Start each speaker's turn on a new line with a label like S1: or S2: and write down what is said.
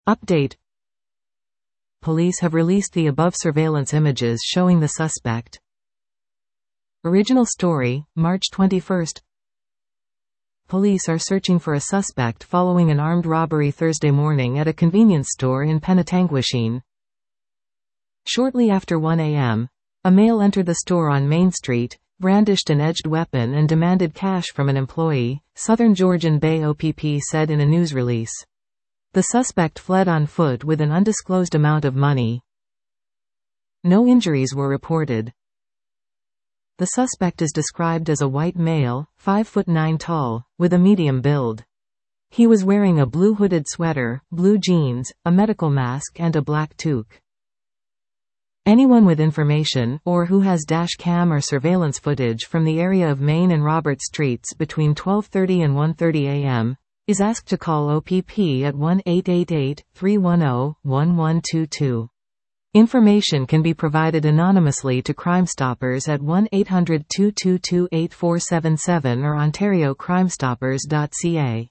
S1: Update. Police have released the above surveillance images showing the suspect. Original story, March 21. Police are searching for a suspect following an armed robbery Thursday morning at a convenience store in Penetanguishene. Shortly after 1 a.m., a male entered the store on Main Street, brandished an edged weapon and demanded cash from an employee, Southern Georgian Bay OPP said in a news release. The suspect fled on foot with an undisclosed amount of money. No injuries were reported. The suspect is described as a white male, 5'9" tall, with a medium build. He was wearing a blue hooded sweater, blue jeans, a medical mask and a black toque. Anyone with information, or who has dash cam or surveillance footage from the area of Main and Robert Streets between 12:30 and 1:30 a.m., is asked to call OPP at 1-888-310-1122. Information can be provided anonymously to Crime Stoppers at 1-800-222-8477 or ontariocrimestoppers.ca.